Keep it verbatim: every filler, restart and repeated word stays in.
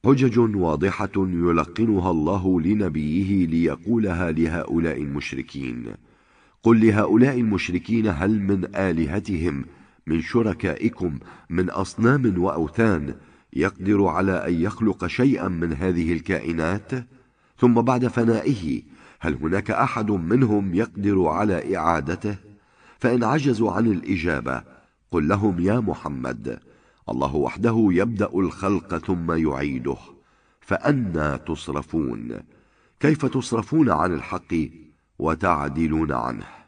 حجج واضحة يلقنها الله لنبيه ليقولها لهؤلاء المشركين. قل لهؤلاء المشركين هل من آلهتهم من شركائكم من أصنام وأوثان يقدر على أن يخلق شيئا من هذه الكائنات؟ ثم بعد فنائه هل هناك أحد منهم يقدر على إعادته؟ فإن عجزوا عن الإجابة قل لهم يا محمد الله وحده يبدأ الخلق ثم يعيده، فأنى تصرفون؟ كيف تصرفون عن الحق وتعدلون عنه؟